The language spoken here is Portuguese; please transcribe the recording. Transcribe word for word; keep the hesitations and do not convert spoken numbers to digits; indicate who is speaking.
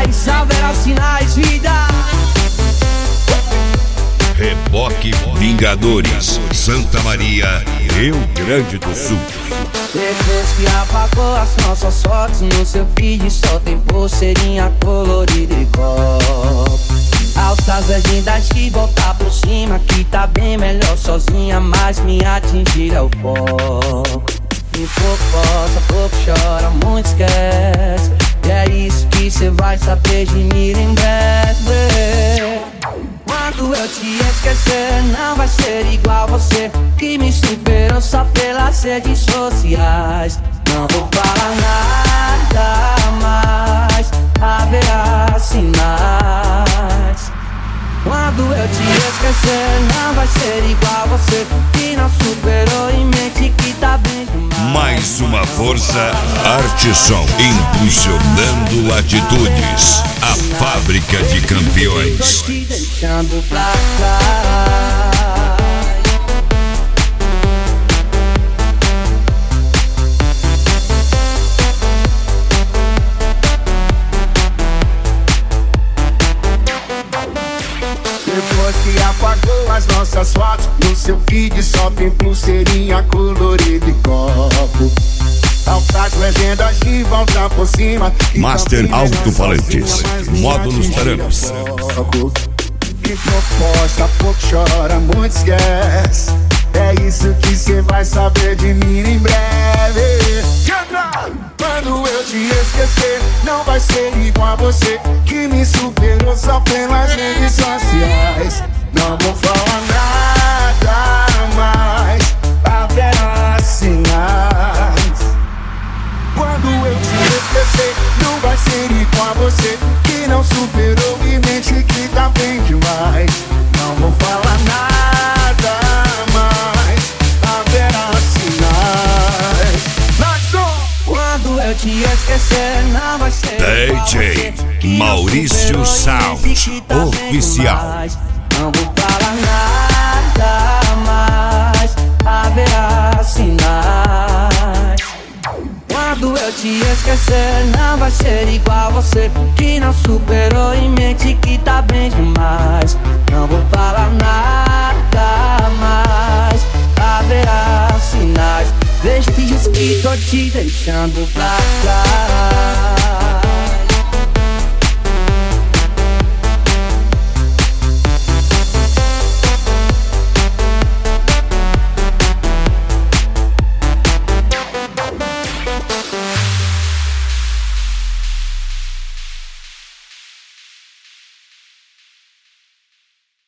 Speaker 1: sinais, haverá sinais, vida.
Speaker 2: Reboque Vingadores, Santa Maria, Rio Grande do Sul.
Speaker 1: Depois que apagou as nossas fotos, no seu feed só tem pulseirinha colorida e copo. Altas legendas que voltar por cima, que tá bem melhor sozinha, mas me atingir é o foco. E pouco posta, pouco chora, muito esquece. E é isso que cê vai saber de mim em breve. Quando eu te esquecer, não vai ser igual você, que me superou só pelas redes sociais. Não vou falar nada mais, haverá sinais. Quando eu te esquecer, não vai ser igual você, que não superou e mente que tá bem demais.
Speaker 2: Mais uma força, Arte Som, impulsionando atitudes, a fábrica de campeões.
Speaker 1: Te deixando pra trás.
Speaker 3: Depois que apagou as nossas fotos, no seu feed só tem pulseirinha colorida e copo. Altas legendas de volta por cima,
Speaker 2: Master Alto-Falantes, módulos tarampos.
Speaker 3: Que proposta, pouco chora, muito esquece. É isso que cê vai saber de mim em breve. Quando eu te esquecer, não vai ser igual a você, que me superou só pelas redes sociais. Não vou falar nada mais, haverá sinais. Quando eu te esquecer, não vai ser igual a você, que não superou e mente que tá bem demais. Não vou falar nada mais, haverá sinais.
Speaker 1: Quando eu te esquecer, não vai ser
Speaker 2: D J Maurício Sound Oficial.
Speaker 1: Não vou falar nada mais, haverá sinais. Quando eu te esquecer, não vai ser igual a você, que não superou e mente que tá bem demais. Não vou falar nada mais, haverá sinais. Vestígios que tô te deixando pra trás.